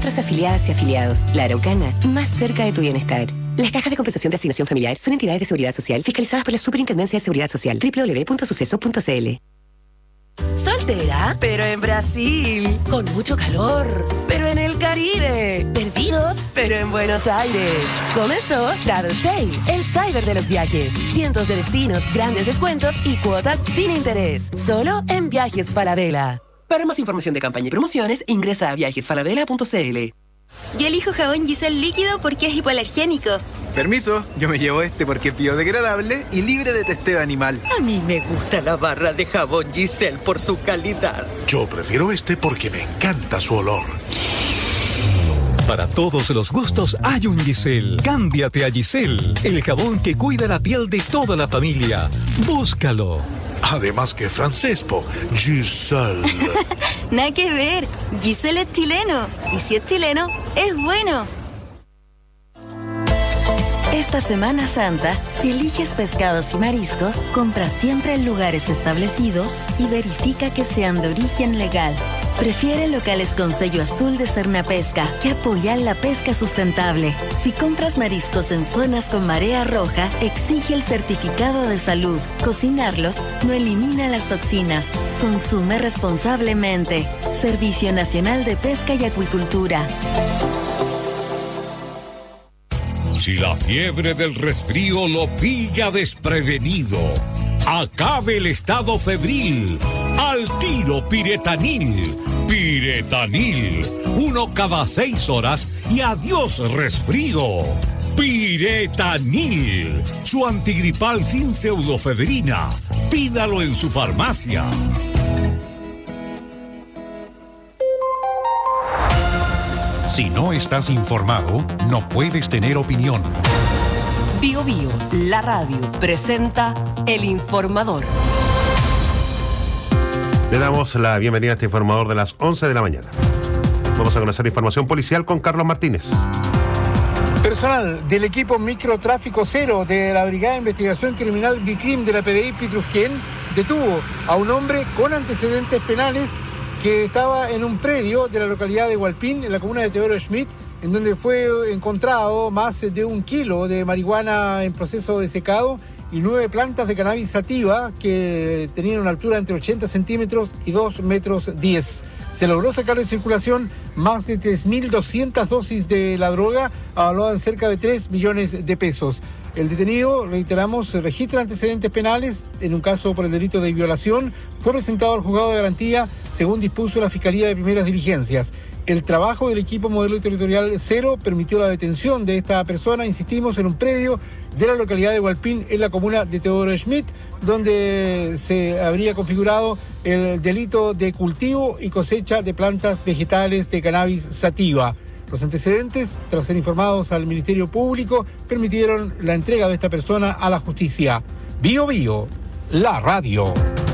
nuestras afiliadas y afiliados. La Araucana, más cerca de tu bienestar. Las cajas de compensación de asignación familiar son entidades de seguridad social fiscalizadas por la Superintendencia de Seguridad Social. www.suceso.cl. Soltera, pero en Brasil. Con mucho calor, pero en el Caribe. Perdidos, pero en Buenos Aires. Comenzó Travel Sale, el cyber de los viajes. Cientos de destinos, grandes descuentos y cuotas sin interés. Solo en Viajes Falabella. Para más información de campaña y promociones, ingresa a viajesfalabella.cl. Yo elijo jabón Giselle líquido porque es hipoalergénico. Permiso, yo me llevo este porque es biodegradable y libre de testeo animal. A mí me gusta la barra de jabón Giselle por su calidad. Yo prefiero este porque me encanta su olor. Para todos los gustos hay un Giselle. Cámbiate a Giselle, el jabón que cuida la piel de toda la familia. Búscalo. Además que francés, po. Giselle. Nada que ver. Giselle es chileno. Y si es chileno, es bueno. Esta Semana Santa, si eliges pescados y mariscos, compra siempre en lugares establecidos y verifica que sean de origen legal. Prefiere locales con sello azul de Cernapesca, que apoyan la pesca sustentable. Si compras mariscos en zonas con marea roja, exige el certificado de salud. Cocinarlos no elimina las toxinas. Consume responsablemente. Servicio Nacional de Pesca y Acuicultura. Si la fiebre del resfrío lo pilla desprevenido, acabe el estado febril. Al tiro Piretanil. Piretanil. 1 cada 6 horas y adiós resfrío. Piretanil. Su antigripal sin pseudofebrina. Pídalo en su farmacia. Si no estás informado, no puedes tener opinión. Bio Bio, la radio, presenta El Informador. Le damos la bienvenida a este informador de las 11 de la mañana. Vamos a conocer información policial con Carlos Martínez. Personal del equipo Microtráfico Cero de la Brigada de Investigación Criminal BICRIM de la PDI Pitrufquén detuvo a un hombre con antecedentes penales que estaba en un predio de la localidad de Hualpín, en la comuna de Teodoro Schmidt, en donde fue encontrado más de 1 kilo de marihuana en proceso de secado y 9 plantas de cannabis sativa que tenían una altura entre 80 centímetros y 2 metros 10. Se logró sacar de circulación más de 3.200 dosis de la droga, avaluada en cerca de 3 millones de pesos. El detenido, reiteramos, registra antecedentes penales en un caso por el delito de violación. Fue presentado al juzgado de garantía, según dispuso la Fiscalía de Primeras Diligencias. El trabajo del equipo Modelo Territorial Cero permitió la detención de esta persona, insistimos, en un predio de la localidad de Hualpín, en la comuna de Teodoro Schmidt, donde se habría configurado el delito de cultivo y cosecha de plantas vegetales de cannabis sativa. Los antecedentes, tras ser informados al Ministerio Público, permitieron la entrega de esta persona a la justicia. Bio Bio, la radio.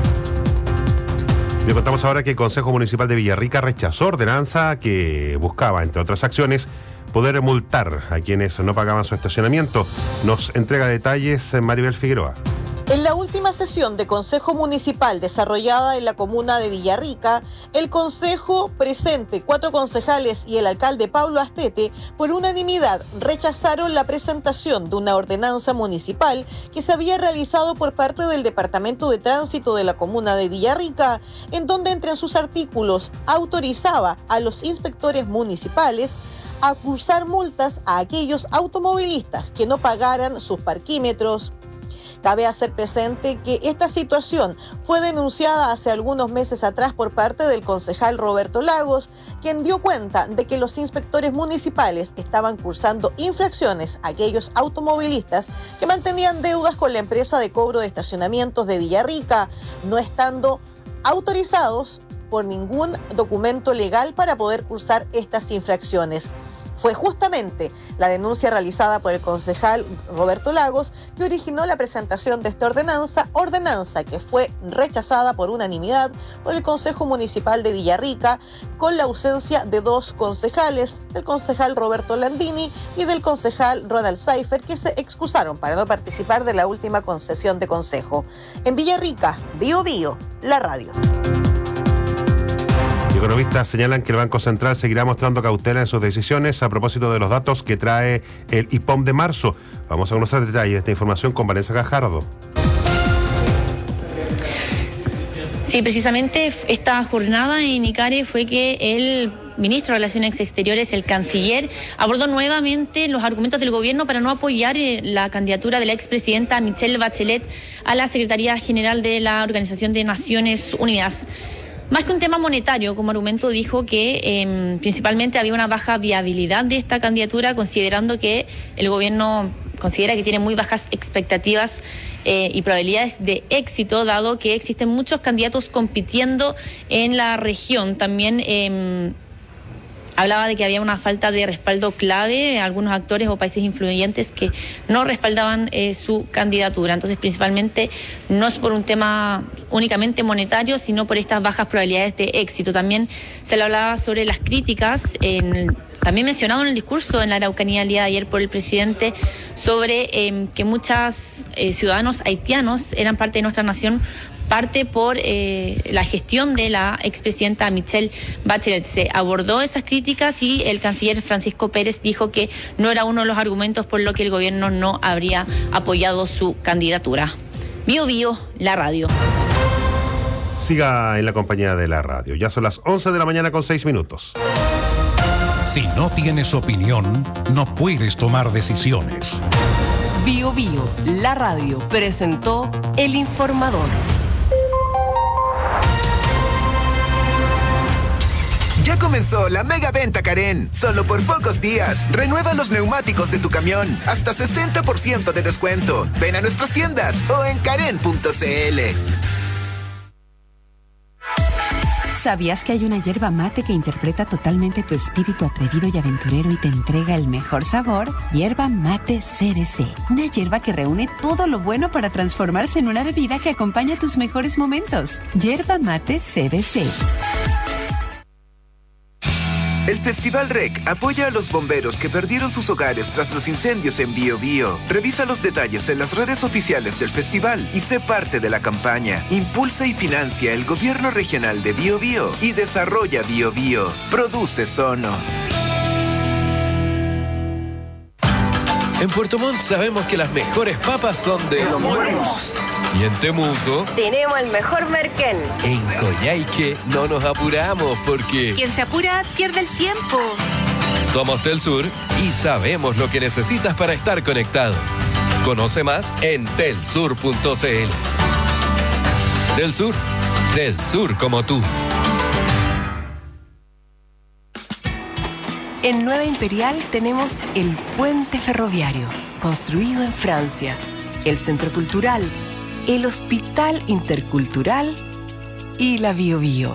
Le contamos ahora que el Consejo Municipal de Villarrica rechazó ordenanza que buscaba, entre otras acciones, poder multar a quienes no pagaban su estacionamiento. Nos entrega detalles Maribel Figueroa. En la última sesión de Consejo Municipal desarrollada en la comuna de Villarrica, el Consejo presente, 4 concejales y el alcalde Pablo Astete, por unanimidad rechazaron la presentación de una ordenanza municipal que se había realizado por parte del Departamento de Tránsito de la comuna de Villarrica, en donde entre sus artículos autorizaba a los inspectores municipales a cursar multas a aquellos automovilistas que no pagaran sus parquímetros. Cabe hacer presente que esta situación fue denunciada hace algunos meses atrás por parte del concejal Roberto Lagos, quien dio cuenta de que los inspectores municipales estaban cursando infracciones a aquellos automovilistas que mantenían deudas con la empresa de cobro de estacionamientos de Villarrica, no estando autorizados por ningún documento legal para poder cursar estas infracciones. Fue justamente la denuncia realizada por el concejal Roberto Lagos que originó la presentación de esta ordenanza que fue rechazada por unanimidad por el Consejo Municipal de Villarrica, con la ausencia de 2 concejales, del concejal Roberto Landini y del concejal Ronald Seifer, que se excusaron para no participar de la última sesión de consejo. En Villarrica, Bio Bio, la radio. Economistas señalan que el Banco Central seguirá mostrando cautela en sus decisiones a propósito de los datos que trae el IPOM de marzo. Vamos a conocer detalles de esta información con Vanessa Gajardo. Sí, precisamente esta jornada en ICARE fue que el ministro de Relaciones Exteriores, el canciller, abordó nuevamente los argumentos del gobierno para no apoyar la candidatura de la expresidenta Michelle Bachelet a la Secretaría General de la Organización de Naciones Unidas. Más que un tema monetario, como argumento dijo que principalmente había una baja viabilidad de esta candidatura, considerando que el gobierno considera que tiene muy bajas expectativas y probabilidades de éxito, dado que existen muchos candidatos compitiendo en la región. También hablaba de que había una falta de respaldo clave, algunos actores o países influyentes que no respaldaban su candidatura. Entonces, principalmente, no es por un tema únicamente monetario, sino por estas bajas probabilidades de éxito. También se le hablaba sobre las críticas, también mencionado en el discurso en la Araucanía el día de ayer por el presidente, sobre que muchos ciudadanos haitianos eran parte de nuestra nación, parte por la gestión de la expresidenta Michelle Bachelet. Se abordó esas críticas y el canciller Francisco Pérez dijo que no era uno de los argumentos por lo que el gobierno no habría apoyado su candidatura. Bio Bio, la radio. Siga en la compañía de la radio. Ya son las 11 de la mañana con 6 minutos. Si no tienes opinión, no puedes tomar decisiones. Bio Bio, la radio, presentó El Informador. Ya comenzó la mega venta Karen. Solo por pocos días. Renueva los neumáticos de tu camión. Hasta 60% de descuento. Ven a nuestras tiendas o en karen.cl. ¿Sabías que hay una yerba mate que interpreta totalmente tu espíritu atrevido y aventurero y te entrega el mejor sabor? Yerba Mate CBC. Una yerba que reúne todo lo bueno para transformarse en una bebida que acompaña tus mejores momentos. Yerba Mate CBC. El Festival REC apoya a los bomberos que perdieron sus hogares tras los incendios en Biobío. Revisa los detalles en las redes oficiales del festival y sé parte de la campaña. Impulsa y financia el Gobierno Regional de Biobío y desarrolla Biobío. Produce Sono. En Puerto Montt sabemos que las mejores papas son de Los Buenos. Y en Temuco tenemos el mejor merquén. En Coyhaique no nos apuramos porque Quien se apura pierde el tiempo. somos Telsur y sabemos lo que necesitas para estar conectado. Conoce más en telsur.cl. Telsur, del sur como tú. En Nueva Imperial tenemos el Puente Ferroviario, construido en Francia, el Centro Cultural, el Hospital Intercultural y la Biobío.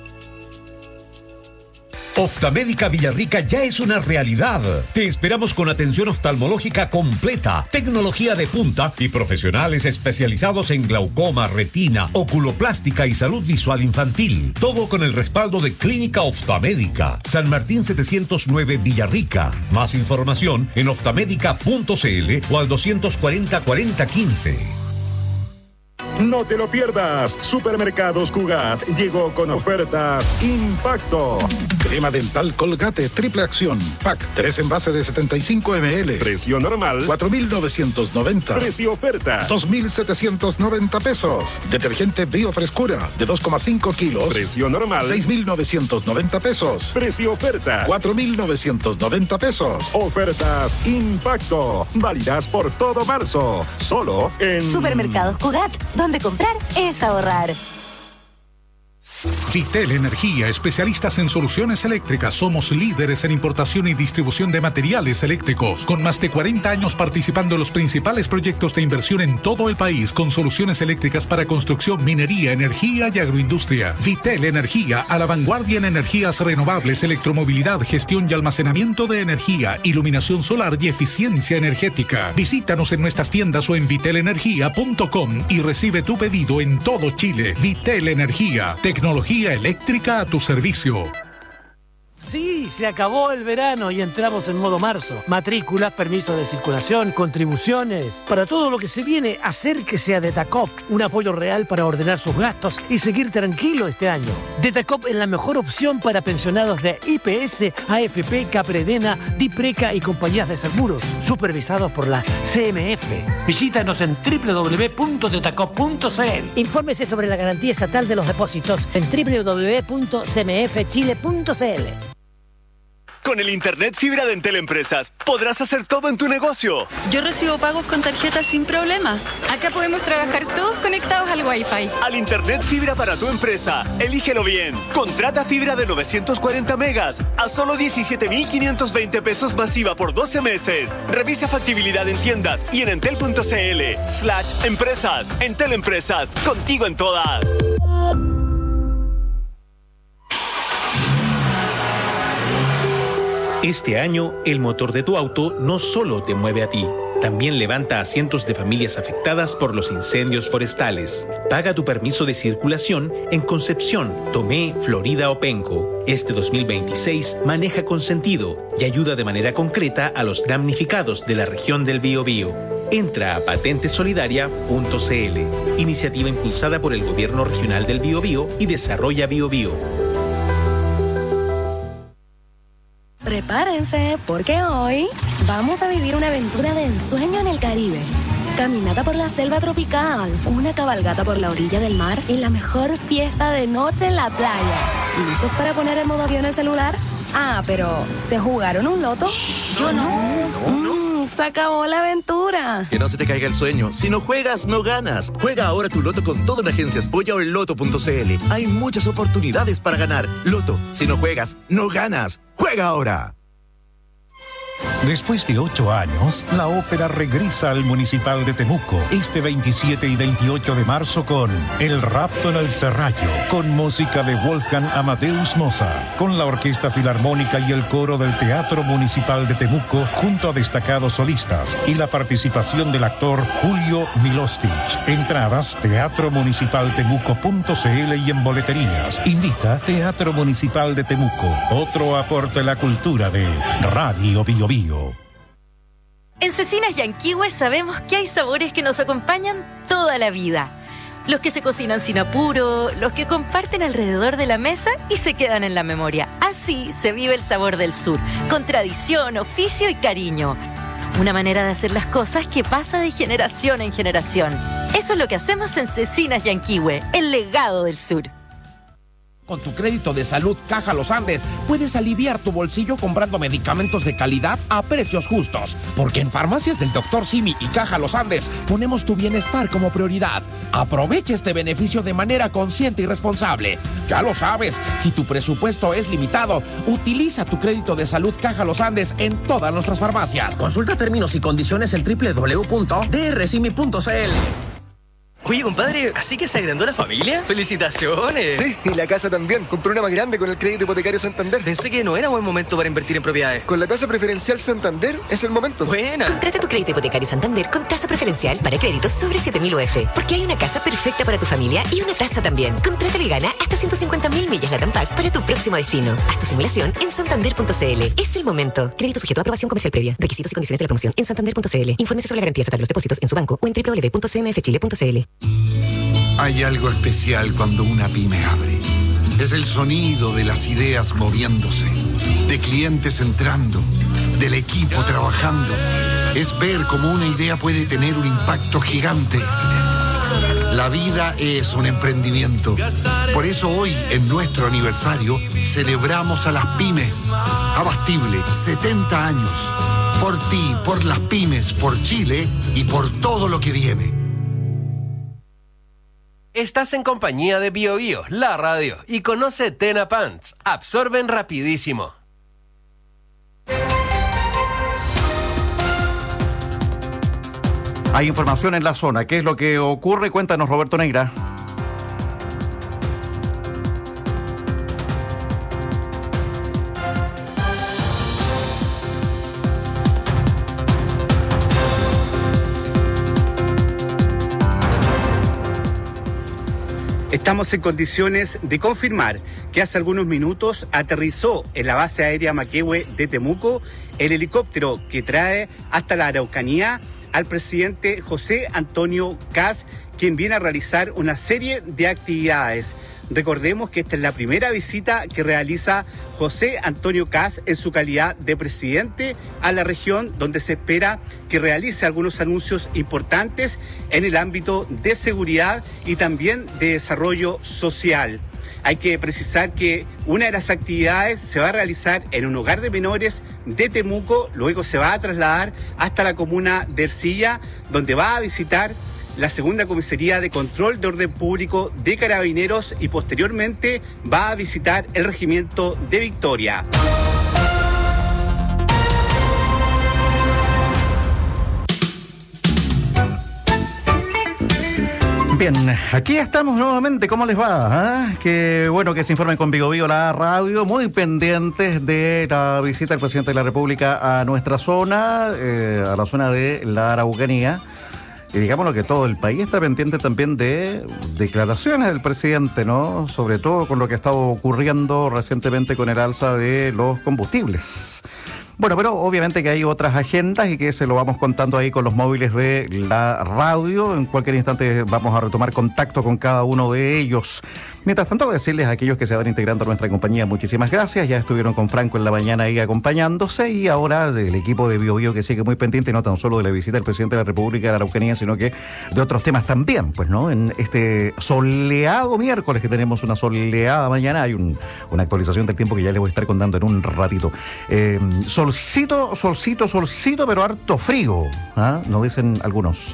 Oftalmédica Villarrica ya es una realidad. Te esperamos con atención oftalmológica completa, tecnología de punta y profesionales especializados en glaucoma, retina, oculoplástica y salud visual infantil. Todo con el respaldo de Clínica Oftalmédica. San Martín 709 Villarrica. Más información en oftalmedica.cl o al 240 40 15. No te lo pierdas. Supermercados Cugat llegó con ofertas Impacto. Crema dental Colgate triple acción. Pack 3 envases de 75 ml. Precio normal 4.990. Precio oferta 2.790 pesos. Detergente Biofrescura de 2,5 kilos. Precio normal 6.990 pesos. Precio oferta 4.990 pesos. Ofertas Impacto. Válidas por todo marzo. Solo en Supermercados Cugat, donde comprar es ahorrar. Vitel Energía, especialistas en soluciones eléctricas. Somos líderes en importación y distribución de materiales eléctricos, con más de 40 años participando en los principales proyectos de inversión en todo el país, con soluciones eléctricas para construcción, minería, energía y agroindustria. Vitel Energía, a la vanguardia en energías renovables, electromovilidad, gestión y almacenamiento de energía, iluminación solar y eficiencia energética. Visítanos en nuestras tiendas o en vitelenergia.com y recibe tu pedido en todo Chile. Vitel Energía, tecnología eléctrica a tu servicio. Sí, se acabó el verano y entramos en modo marzo. Matrículas, permisos de circulación, contribuciones. Para todo lo que se viene, acérquese a Detacop. Un apoyo real para ordenar sus gastos y seguir tranquilo este año. Detacop es la mejor opción para pensionados de IPS, AFP, Capredena, Dipreca y compañías de seguros, supervisados por la CMF. Visítanos en www.detacop.cl. Infórmese sobre la garantía estatal de los depósitos en www.cmfchile.cl. Con el internet fibra de Entel Empresas podrás hacer todo en tu negocio. Yo recibo pagos con tarjeta sin problema. Acá podemos trabajar todos conectados al Wi-Fi. Al internet fibra para tu empresa, elígelo bien. Contrata fibra de 940 megas a solo 17.520 pesos masiva por 12 meses. Revisa factibilidad en tiendas y en entel.cl/empresas. Entel Empresas, contigo en todas. Este año, el motor de tu auto no solo te mueve a ti, también levanta a cientos de familias afectadas por los incendios forestales. Paga tu permiso de circulación en Concepción, Tomé, Florida o Penco. Este 2026 maneja con sentido y ayuda de manera concreta a los damnificados de la región del Biobío. Entra a patentesolidaria.cl, iniciativa impulsada por el Gobierno Regional del Biobío y Desarrolla Biobío. Prepárense, porque hoy vamos a vivir una aventura de ensueño en el Caribe. Caminata por la selva tropical, una cabalgata por la orilla del mar y la mejor fiesta de noche en la playa. ¿Listos para poner en modo avión el celular? Ah, pero ¿se jugaron un loto? Yo no. Se acabó la aventura. Que no se te caiga el sueño. Si no juegas, no ganas. Juega ahora tu loto con todo en Agencias Polla o en loto.cl. Hay muchas oportunidades para ganar. Loto, si no juegas, no ganas. ¡Juega ahora! Después de 8 años, la ópera regresa al Municipal de Temuco este 27 y 28 de marzo con El Rapto en el Serrallo, con música de Wolfgang Amadeus Mozart, con la Orquesta Filarmónica y el coro del Teatro Municipal de Temuco, junto a destacados solistas, y la participación del actor Julio Milostich. Entradas, teatromunicipaltemuco.cl y en boleterías. Invita Teatro Municipal de Temuco, otro aporte a la cultura de Radio Biobío. En Cecinas Yanquihue sabemos que hay sabores que nos acompañan toda la vida. Los que se cocinan sin apuro, los que comparten alrededor de la mesa y se quedan en la memoria. Así se vive el sabor del sur, con tradición, oficio y cariño. Una manera de hacer las cosas que pasa de generación en generación. Eso es lo que hacemos en Cecinas Yanquihue, el legado del sur. Con tu crédito de salud Caja Los Andes puedes aliviar tu bolsillo comprando medicamentos de calidad a precios justos. Porque en Farmacias del Dr. Simi y Caja Los Andes ponemos tu bienestar como prioridad. Aprovecha este beneficio de manera consciente y responsable. Ya lo sabes, si tu presupuesto es limitado, utiliza tu crédito de salud Caja Los Andes en todas nuestras farmacias. Consulta términos y condiciones en www.drsimi.cl. Oye, compadre, ¿así que se agrandó la familia? ¡Felicitaciones! Sí, y la casa también. Compré una más grande con el crédito hipotecario Santander. Pensé que no era buen momento para invertir en propiedades. Con la tasa preferencial Santander es el momento. Buena. Contrata tu crédito hipotecario Santander con tasa preferencial para créditos sobre 7.000 UF. Porque hay una casa perfecta para tu familia y una tasa también. Contrátalo y gana hasta 150.000 millas Latam Pass para tu próximo destino. Haz tu simulación en santander.cl. Es el momento. Crédito sujeto a aprobación comercial previa. Requisitos y condiciones de la promoción en santander.cl. Infórmese sobre la garantía estatal de los depósitos en su banco o en www.cmfchile.cl. Hay algo especial cuando una pyme abre. Es el sonido de las ideas moviéndose, de clientes entrando, del equipo trabajando. Es ver cómo una idea puede tener un impacto gigante. La vida es un emprendimiento. Por eso hoy, en nuestro aniversario, celebramos a las pymes. Abastible, 70 años. Por ti, por las pymes, por Chile y por todo lo que viene. Estás en compañía de BioBio, la radio, y conoce Tena Pants. Absorben rapidísimo. Hay información en la zona. ¿Qué es lo que ocurre? Cuéntanos, Roberto Neira. Estamos en condiciones de confirmar que hace algunos minutos aterrizó en la base aérea Maquehue de Temuco el helicóptero que trae hasta la Araucanía al presidente José Antonio Kast, quien viene a realizar una serie de actividades. Recordemos que esta es la primera visita que realiza José Antonio Kast en su calidad de presidente a la región, donde se espera que realice algunos anuncios importantes en el ámbito de seguridad y también de desarrollo social. Hay que precisar que una de las actividades se va a realizar en un hogar de menores de Temuco, luego se va a trasladar hasta la comuna de Ercilla, donde va a visitar la segunda comisaría de control de orden público de Carabineros y posteriormente va a visitar el regimiento de Victoria. Bien, aquí estamos nuevamente. ¿Cómo les va? Qué bueno que se informen con Vigo Vigo, la radio, muy pendientes de la visita del presidente de la República a nuestra zona, a la zona de la Araucanía. Y digámoslo que todo el país está pendiente también de declaraciones del presidente, ¿no? Sobre todo con lo que ha estado ocurriendo recientemente con el alza de los combustibles. Bueno, pero obviamente que hay otras agendas y que se lo vamos contando ahí con los móviles de la radio. En cualquier instante vamos a retomar contacto con cada uno de ellos. Mientras tanto, decirles a aquellos que se van integrando a nuestra compañía, muchísimas gracias. Ya estuvieron con Franco en la mañana ahí acompañándose y ahora del equipo de Bio Bio que sigue muy pendiente, no tan solo de la visita del presidente de la República de la Araucanía, sino que de otros temas también, pues, ¿no? En este soleado miércoles, que tenemos una soleada mañana, hay una actualización del tiempo que ya les voy a estar contando en un ratito. Solcito, pero harto frío, nos dicen algunos.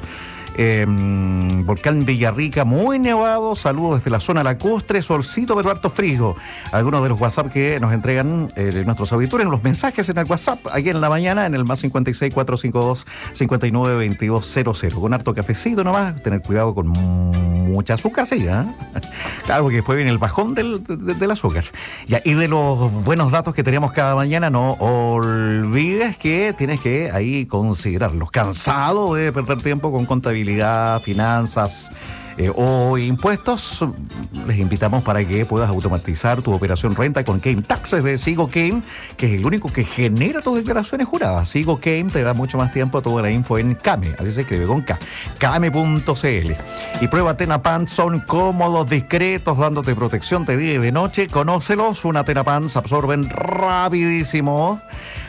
Volcán Villarrica muy nevado, saludos desde la zona lacustre, solcito pero harto frío. Algunos de los WhatsApp que nos entregan nuestros auditores, los mensajes en el WhatsApp, aquí en la mañana, en el más 56 452 59 2200, con harto cafecito nomás, tener cuidado con mucha azúcar, sí, claro, porque después viene el bajón del azúcar. Ya, y de los buenos datos que tenemos cada mañana, no olvides que tienes que ahí considerarlos. Cansado de perder tiempo con contabilidad, finanzas o impuestos, les invitamos para que puedas automatizar tu operación renta con Came Taxes de Sigo Came, que es el único que genera tus declaraciones juradas. Sigo Came te da mucho más tiempo, toda la info en Came, así se escribe con K, Came.cl. Y prueba TenaPants, son cómodos, discretos, dándote protección de día y de noche. Conócelos, una TenaPants absorben rapidísimo.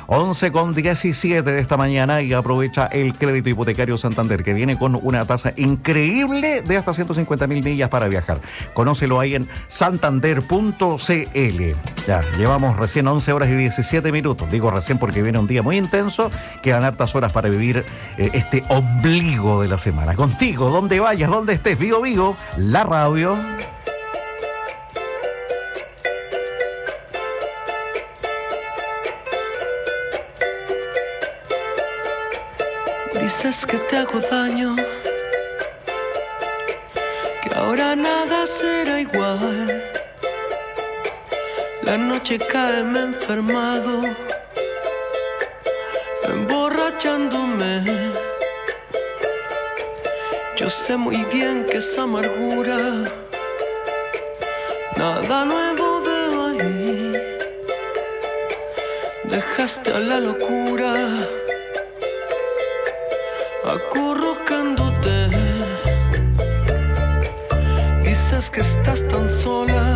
11:17 de esta mañana y aprovecha el crédito hipotecario Santander, que viene con una tasa increíble de hasta 150.000 millas para viajar. Conócelo ahí en santander.cl. Ya, llevamos recién 11 horas y 17 minutos. Digo recién porque viene un día muy intenso. Quedan hartas horas para vivir este ombligo de la semana. Contigo, donde vayas, donde estés, Vigo Vigo, la radio. Dices que te hago daño, que ahora nada será igual. La noche cae, me he enfermado, emborrachándome. Yo sé muy bien que esa amargura nada nuevo veo ahí. Dejaste a la locura acurrucándote. Dices que estás tan sola,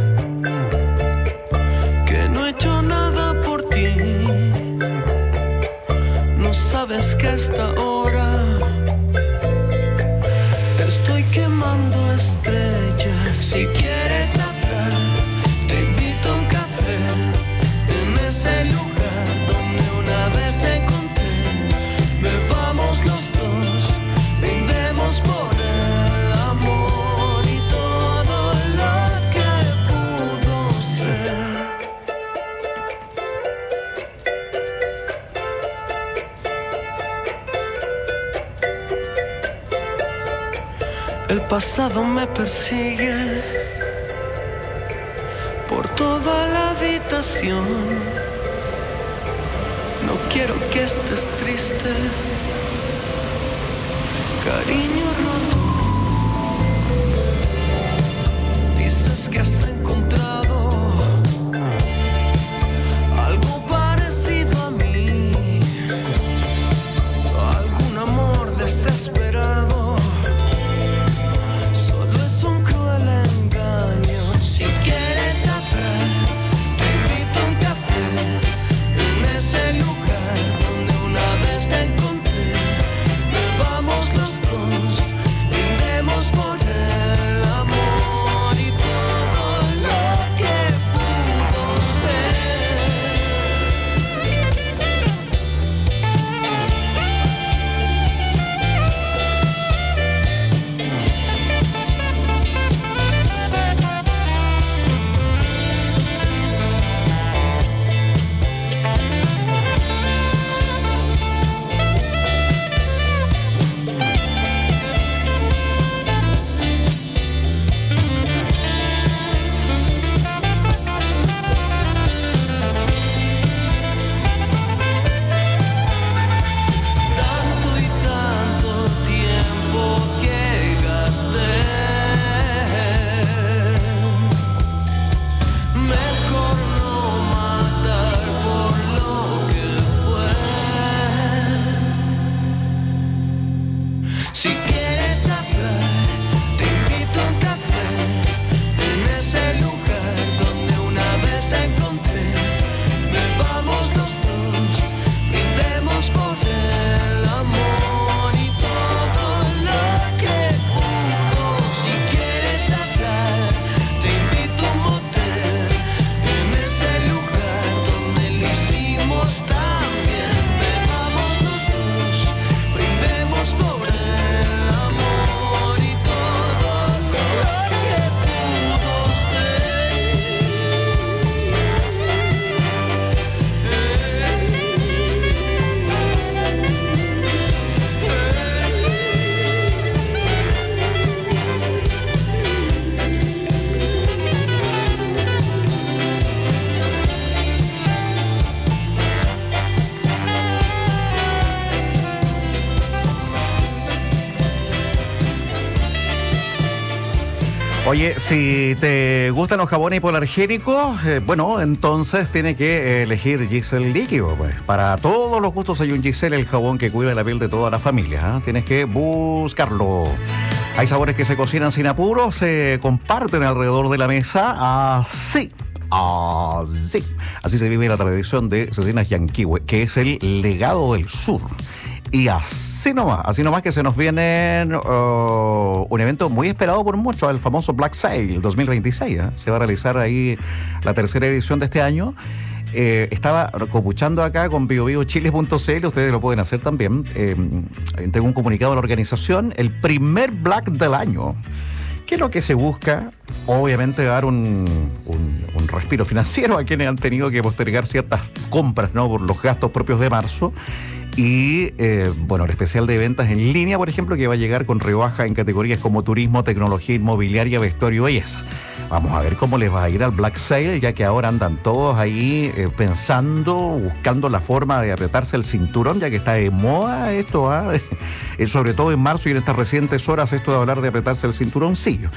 que no he hecho nada por ti. No sabes que a esta hora estoy quemando estrellas. Si quieres saber, te invito a un café en ese lugar donde una vez te encontré. Bebamos los dos, brindemos por el amor y todo lo que pudo ser. El pasado me persigue por toda la habitación. No quiero que estés triste, cariño roto. Oye, si te gustan los jabones hipoalergénicos, bueno, entonces tienes que elegir Giselle líquido. Pues. Para todos los gustos hay un Giselle, el jabón que cuida la piel de toda la familia. Tienes que buscarlo. Hay sabores que se cocinan sin apuro, se comparten alrededor de la mesa así. Así se vive la tradición de Cecinas Yanquihue, que es el legado del sur. Y así nomás que se nos viene un evento muy esperado por muchos, el famoso Black Sale 2026. Se va a realizar ahí la tercera edición de este año. Estaba copuchando acá con biobiochile.cl, ustedes lo pueden hacer también. Entregó un comunicado a la organización, el primer Black del año. ¿Qué es lo que se busca? Obviamente dar un respiro financiero a quienes han tenido que postergar ciertas compras, ¿no? Por los gastos propios de marzo. Y, bueno, el especial de ventas en línea, por ejemplo, que va a llegar con rebaja en categorías como turismo, tecnología inmobiliaria, vestuario y belleza. Vamos a ver cómo les va a ir al Black Sale, ya que ahora andan todos ahí buscando la forma de apretarse el cinturón, ya que está de moda esto, sobre todo en marzo y en estas recientes horas, esto de hablar de apretarse el cinturoncillo.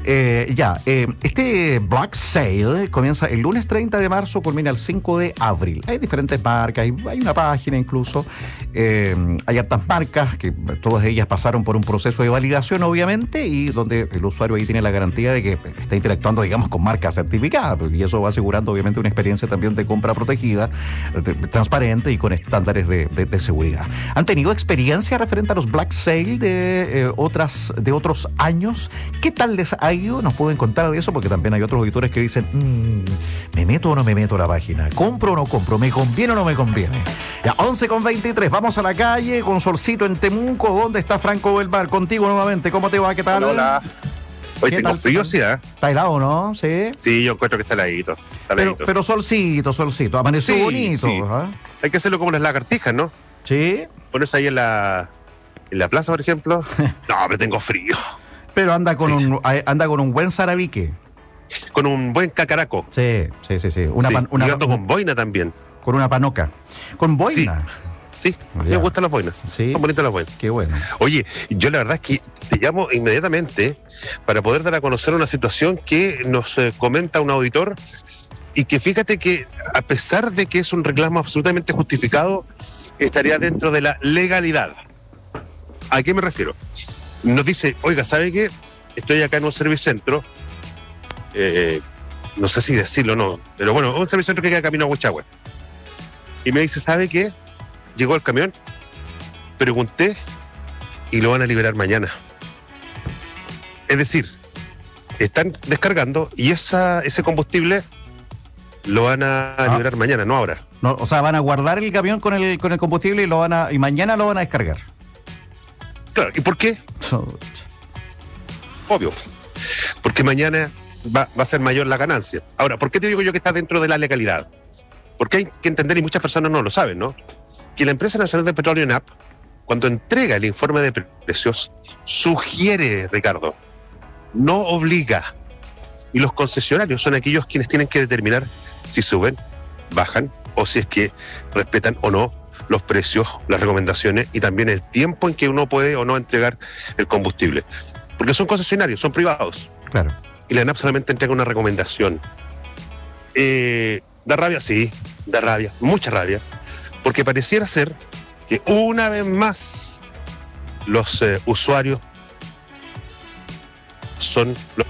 Este Black Sale comienza el lunes 30 de marzo, culmina el 5 de abril. Hay diferentes marcas, hay una página incluso, hay hartas marcas, que todas ellas pasaron por un proceso de validación, obviamente, y donde el usuario ahí tiene la garantía de que está interactuando, digamos, con marcas certificadas, y eso va asegurando obviamente una experiencia también de compra protegida, transparente y con estándares de seguridad. ¿Han tenido experiencia referente a los Black Sale de otros años? ¿Qué tal les ha ido? Nos pueden contar de eso, porque también hay otros auditores que dicen, ¿me meto o no me meto a la página? ¿Compro o no compro? ¿Me conviene o no me conviene? Ya, 11:23, vamos a la calle con solcito en Temuco. ¿Dónde está Franco Belmar? Contigo nuevamente, ¿cómo te va? ¿Qué tal? Hola. Hoy tengo frío, sí, ¿eh? Está helado, ¿no? Sí. Sí, yo encuentro que está heladito. Pero solcito. Amaneció bonito. Sí. Hay que hacerlo como las lagartijas, ¿no? Sí. Pones ahí en la plaza, por ejemplo. No, pero tengo frío. Pero anda con un buen zarabique. Con un buen cacaraco. Sí. Y ando con boina también. Con una panoca. ¿Con boina? Sí, me gustan las boinas. Sí. Son bonitas las boinas. Qué bueno. Oye, yo la verdad es que te llamo inmediatamente para poder dar a conocer una situación que nos comenta un auditor, y que fíjate que a pesar de que es un reclamo absolutamente justificado, estaría dentro de la legalidad. ¿A qué me refiero? Nos dice, oiga, ¿sabe qué? Estoy acá en un servicentro, no sé si decirlo o no, pero bueno, un servicentro que queda camino a Huichahue. Y me dice, ¿sabe qué? Llegó el camión, pregunté y lo van a liberar mañana. Es decir, están descargando y ese combustible lo van a liberar mañana, no ahora. No, o sea, van a guardar el camión con el combustible y mañana lo van a descargar. Claro, ¿y por qué? Obvio, porque mañana va a ser mayor la ganancia. Ahora, ¿por qué te digo yo que está dentro de la legalidad? Porque hay que entender, y muchas personas no lo saben, ¿no?, que la Empresa Nacional de Petróleo, ENAP, cuando entrega el informe de precios, sugiere, Ricardo, no obliga. Y los concesionarios son aquellos quienes tienen que determinar si suben, bajan, o si es que respetan o no los precios, las recomendaciones y también el tiempo en que uno puede o no entregar el combustible. Porque son concesionarios, son privados. Claro. Y la ENAP solamente entrega una recomendación. ¿Da rabia? Sí, da rabia, mucha rabia. Porque pareciera ser que una vez más los usuarios son los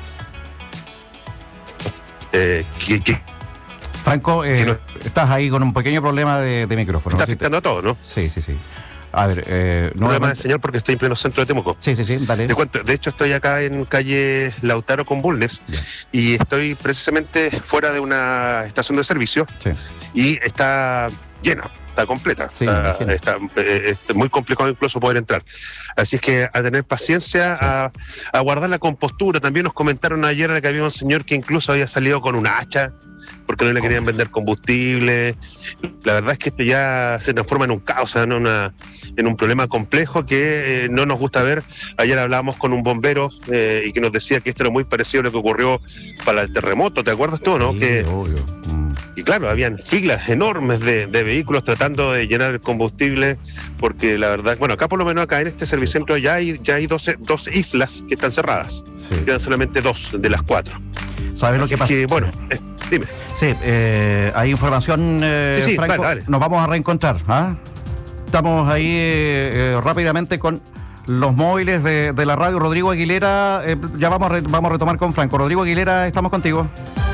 Franco, estás ahí con un pequeño problema de micrófono. Está afectando a todos, ¿no? Sí. A ver, no problema de señal porque estoy en pleno centro de Temuco. Sí, dale. Te cuento, de hecho estoy acá en calle Lautaro con Bulnes, y estoy precisamente fuera de una estación de servicio, y está llena. Está completa, sí, está muy complicado incluso poder entrar. Así es que a tener paciencia, a guardar la compostura. También nos comentaron ayer de que había un señor que incluso había salido con un hacha porque no le querían vender combustible. La verdad es que esto ya se transforma en un caos, en un problema complejo que no nos gusta ver. Ayer hablábamos con un bombero y que nos decía que esto era muy parecido a lo que ocurrió para el terremoto, ¿te acuerdas tú, no? Sí, obvio. Y claro, habían filas enormes de vehículos tratando de llenar el combustible, porque la verdad, bueno, acá por lo menos acá en este servicentro ya hay 12 islas que están cerradas. Sí. Quedan solamente 2 de las 4. ¿Sabes lo que pasa? Bueno, dime. Sí, hay información, sí, Franco. dale. Nos vamos a reencontrar. Estamos ahí rápidamente con los móviles de la radio. Rodrigo Aguilera, ya vamos a retomar con Franco. Rodrigo Aguilera, estamos contigo.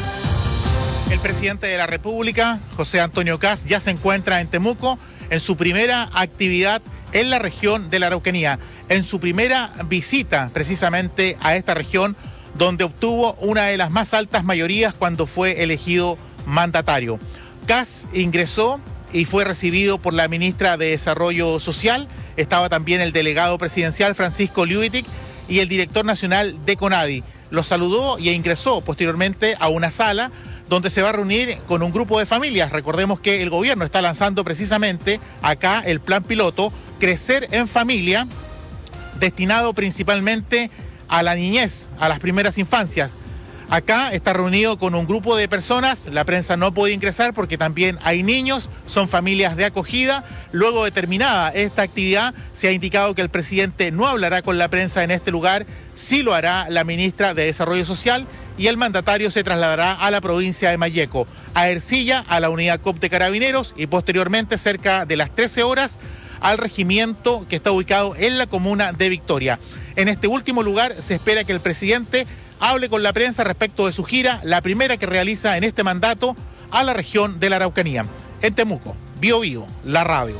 El presidente de la República, José Antonio Kast, ya se encuentra en Temuco en su primera actividad en la región de la Araucanía, en su primera visita precisamente a esta región donde obtuvo una de las más altas mayorías cuando fue elegido mandatario. Kast ingresó y fue recibido por la ministra de Desarrollo Social, estaba también el delegado presidencial Francisco Liubitic y el director nacional de CONADI. Lo saludó y ingresó posteriormente a una sala donde se va a reunir con un grupo de familias. Recordemos que el gobierno está lanzando precisamente acá el plan piloto Crecer en Familia, destinado principalmente a la niñez, a las primeras infancias. Acá está reunido con un grupo de personas, la prensa no puede ingresar porque también hay niños, son familias de acogida. Luego de terminada esta actividad, se ha indicado que el presidente no hablará con la prensa en este lugar, sí lo hará la ministra de Desarrollo Social, y el mandatario se trasladará a la provincia de Malleco, a Ercilla, a la unidad COP de Carabineros, y posteriormente, cerca de las 13 horas, al regimiento que está ubicado en la comuna de Victoria. En este último lugar se espera que el presidente hable con la prensa respecto de su gira, la primera que realiza en este mandato a la región de la Araucanía. En Temuco, Bío Bío, la radio.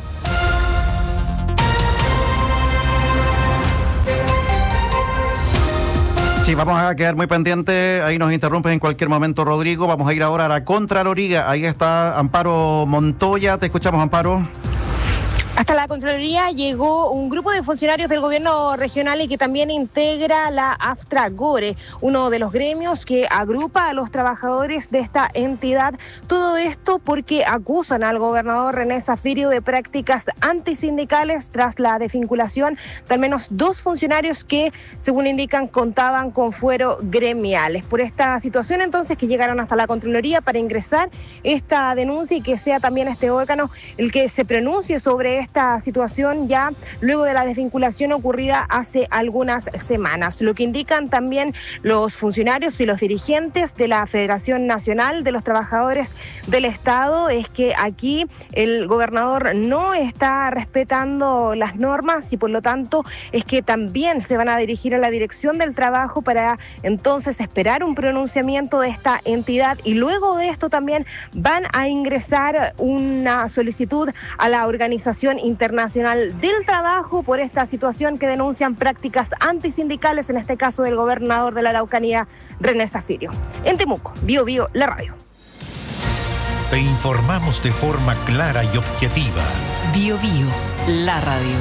Sí, vamos a quedar muy pendientes. Ahí nos interrumpes en cualquier momento, Rodrigo. Vamos a ir ahora a la Contraloría. Ahí está Amparo Montoya. Te escuchamos, Amparo. Hasta la Contraloría llegó un grupo de funcionarios del gobierno regional y que también integra la AFTRAGORE, uno de los gremios que agrupa a los trabajadores de esta entidad. Todo esto porque acusan al gobernador René Zafirio de prácticas antisindicales tras la desvinculación de al menos 2 funcionarios que, según indican, contaban con fuero gremiales. Por esta situación, entonces, que llegaron hasta la Contraloría para ingresar esta denuncia y que sea también este órgano el que se pronuncie sobre esta situación ya luego de la desvinculación ocurrida hace algunas semanas. Lo que indican también los funcionarios y los dirigentes de la Federación Nacional de los Trabajadores del Estado es que aquí el gobernador no está respetando las normas y por lo tanto es que también se van a dirigir a la Dirección del Trabajo para entonces esperar un pronunciamiento de esta entidad y luego de esto también van a ingresar una solicitud a la Organización Internacional del Trabajo por esta situación que denuncian prácticas antisindicales, en este caso del gobernador de la Araucanía, René Zafirio. En Temuco, Bío Bío, la radio. Te informamos de forma clara y objetiva. Bío Bío, la radio.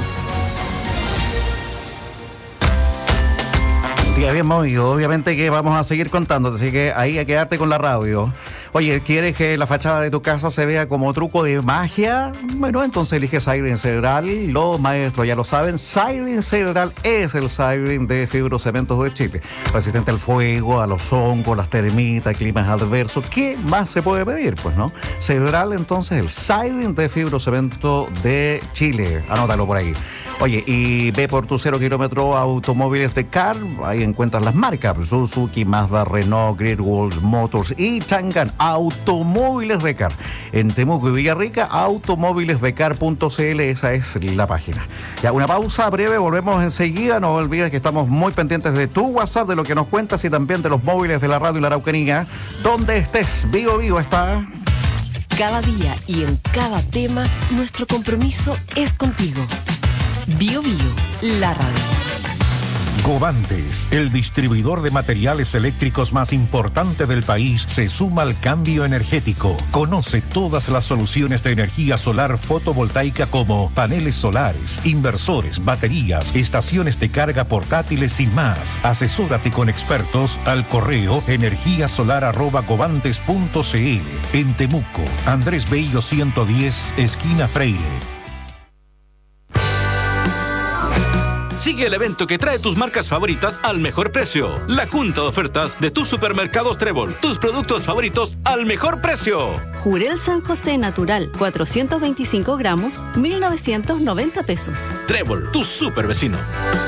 Día bien movido, obviamente que vamos a seguir contándote, así que ahí a quedarte con la radio. Oye, ¿quieres que la fachada de tu casa se vea como truco de magia? Bueno, entonces elige Siding Cedral. Los maestros ya lo saben, Siding Cedral es el siding de Fibrocementos de Chile. Resistente al fuego, a los hongos, las termitas, climas adversos. ¿Qué más se puede pedir? Pues, ¿no? Cedral, entonces, el siding de Fibrocemento de Chile. Anótalo por ahí. Oye, y ve por tu 0 kilómetro Automóviles de Car. Ahí encuentras las marcas Suzuki, Mazda, Renault, Great Walls Motors y Changan. Automóviles de Car. En Temuco y Villarrica, automóvilesdecar.cl, esa es la página. Ya, una pausa breve, volvemos enseguida. No olvides que estamos muy pendientes de tu WhatsApp, de lo que nos cuentas y también de los móviles de la radio y la Araucanía. Donde estés, Bío Bío está. Cada día y en cada tema, nuestro compromiso es contigo. Bío Bío, la radio. Govantes, el distribuidor de materiales eléctricos más importante del país, se suma al cambio energético. Conoce todas las soluciones de energía solar fotovoltaica como paneles solares, inversores, baterías, estaciones de carga portátiles y más. Asesórate con expertos al correo energiasolar@govantes.cl. En Temuco, Andrés Bello 110, esquina Freire. Sigue el evento que trae tus marcas favoritas al mejor precio. La junta de ofertas de tus supermercados Trébol. Tus productos favoritos al mejor precio. Jurel San José Natural, 425 gramos, 1.990 pesos. Trébol, tu super vecino.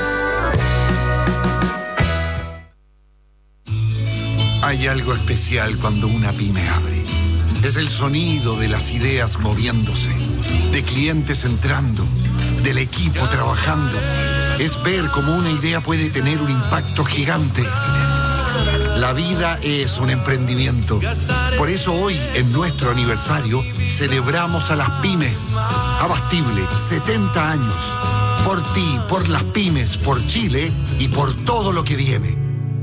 Hay algo especial cuando una pyme abre. Es el sonido de las ideas moviéndose, de clientes entrando, del equipo trabajando. Es ver cómo una idea puede tener un impacto gigante. La vida es un emprendimiento. Por eso hoy, en nuestro aniversario, celebramos a las pymes. Abastible, 70 años. Por ti, por las pymes, por Chile y por todo lo que viene.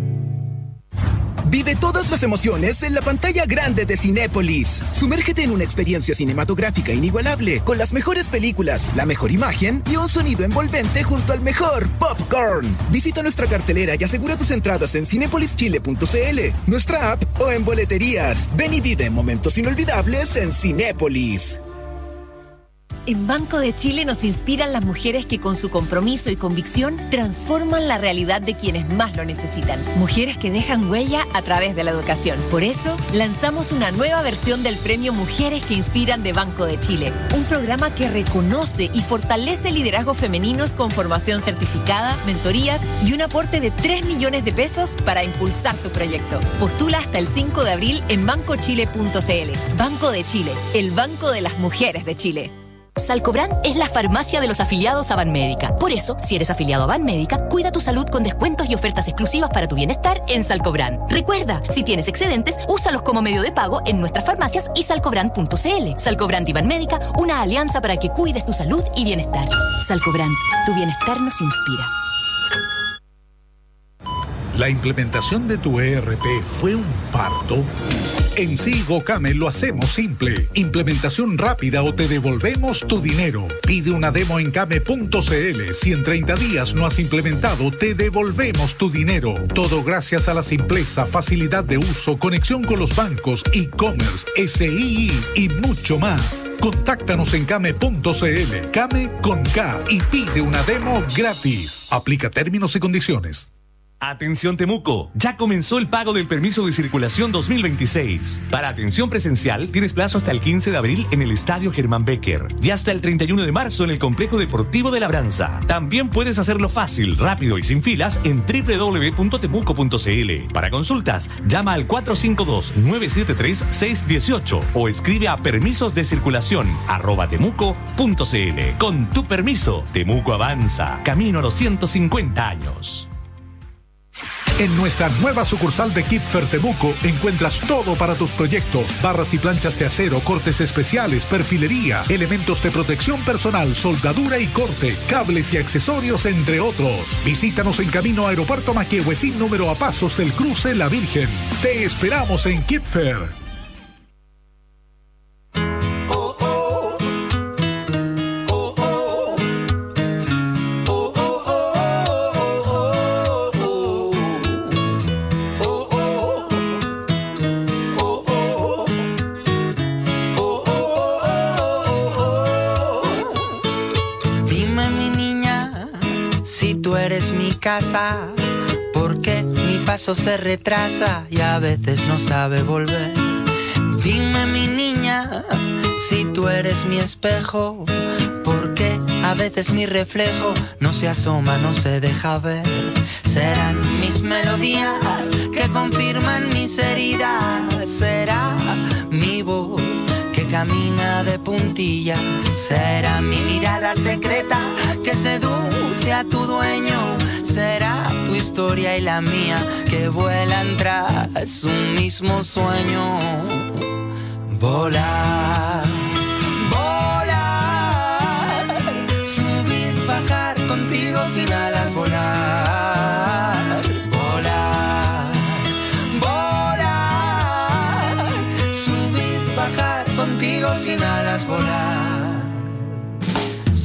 Vive todas las emociones en la pantalla grande de Cinépolis. Sumérgete en una experiencia cinematográfica inigualable, con las mejores películas, la mejor imagen y un sonido envolvente junto al mejor popcorn. Visita nuestra cartelera y asegura tus entradas en cinepolischile.cl, nuestra app o en boleterías. Ven y vive momentos inolvidables en Cinépolis. En Banco de Chile nos inspiran las mujeres que con su compromiso y convicción transforman la realidad de quienes más lo necesitan. Mujeres que dejan huella a través de la educación. Por eso, lanzamos una nueva versión del premio Mujeres que Inspiran de Banco de Chile. Un programa que reconoce y fortalece liderazgos femeninos con formación certificada, mentorías y un aporte de 3 millones de pesos para impulsar tu proyecto. Postula hasta el 5 de abril en bancochile.cl. Banco de Chile, el banco de las mujeres de Chile. Salcobrand es la farmacia de los afiliados a Banmédica. Por eso, si eres afiliado a Banmédica, cuida tu salud con descuentos y ofertas exclusivas para tu bienestar en Salcobrand. Recuerda, si tienes excedentes, úsalos como medio de pago en nuestras farmacias y salcobrand.cl. Salcobrand y Banmédica, una alianza para que cuides tu salud y bienestar. Salcobrand, tu bienestar nos inspira. ¿La implementación de tu ERP fue un parto? En Silgocame lo hacemos simple. Implementación rápida o te devolvemos tu dinero. Pide una demo en came.cl. Si en 30 días no has implementado, te devolvemos tu dinero. Todo gracias a la simpleza, facilidad de uso, conexión con los bancos, e-commerce, SII y mucho más. Contáctanos en came.cl. Came con K y pide una demo gratis. Aplica términos y condiciones. Atención Temuco, ya comenzó el pago del permiso de circulación 2026. Para atención presencial, tienes plazo hasta el 15 de abril en el Estadio Germán Becker y hasta el 31 de marzo en el Complejo Deportivo de Labranza. También puedes hacerlo fácil, rápido y sin filas en www.temuco.cl. Para consultas, llama al 452-973-618 o escribe a permisosdecirculación@temuco.cl. Con tu permiso, Temuco avanza, camino a los 150 años. En nuestra nueva sucursal de Kipfer Temuco encuentras todo para tus proyectos: barras y planchas de acero, cortes especiales, perfilería, elementos de protección personal, soldadura y corte, cables y accesorios, entre otros. Visítanos en camino a Aeropuerto Maquehue, sin número, a pasos del cruce La Virgen. Te esperamos en Kipfer. Casa, porque mi paso se retrasa y a veces no sabe volver. Dime mi niña, si tú eres mi espejo, porque a veces mi reflejo no se asoma, no se deja ver. Serán mis melodías que confirman mis heridas, será mi voz que camina de puntillas, será mi mirada secreta que seduce a tu dueño, será tu historia y la mía que vuelan tras un mismo sueño. Volar, volar, subir, bajar contigo sin alas, volar.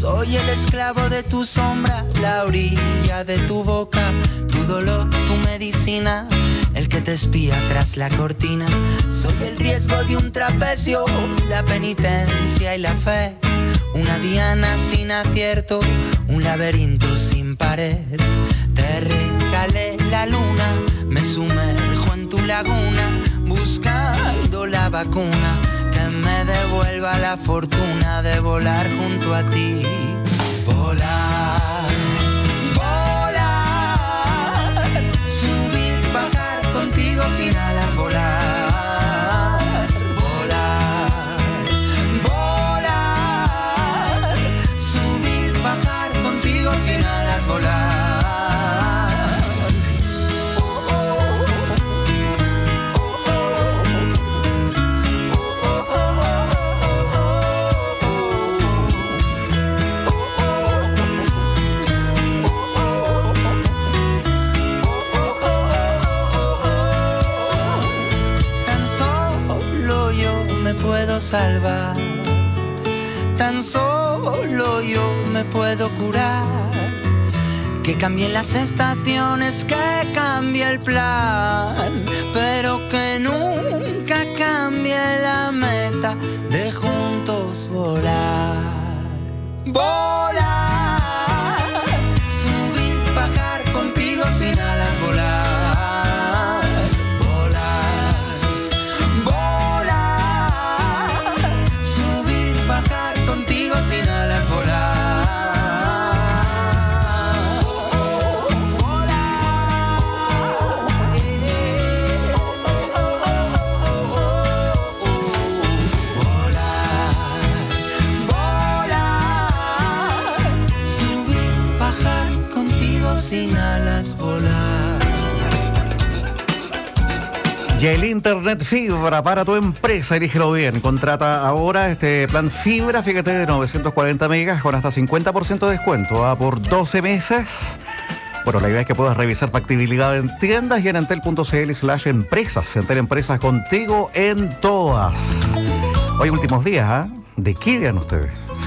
Soy el esclavo de tu sombra, la orilla de tu boca, tu dolor, tu medicina, el que te espía tras la cortina. Soy el riesgo de un trapecio, la penitencia y la fe, una diana sin acierto, un laberinto sin pared. Te regalé la luna, me sumerjo en tu laguna, buscando la vacuna que me devuelva la fortuna de volar junto a ti. Volar, volar, subir, bajar contigo sin alas, volar, volar, volar, subir, bajar contigo sin alas, volar. Puedo salvar, tan solo yo me puedo curar. Que cambien las estaciones, que cambie el plan, pero que nunca cambie la meta de juntos volar. Volar, subir, bajar contigo sin alas, volar. Sin alas, volar. Volar, subir, bajar contigo sin alas, volar. Y el Internet Fibra para tu empresa, elígelo bien. Contrata ahora este plan Fibra, fíjate, de 940 megas con hasta 50% de descuento por 12 meses. Bueno, la idea es que puedas revisar factibilidad en tiendas y en entel.cl/empresas. Entel Empresas, contigo en todas. Hoy últimos días, ¿de qué dirán ustedes?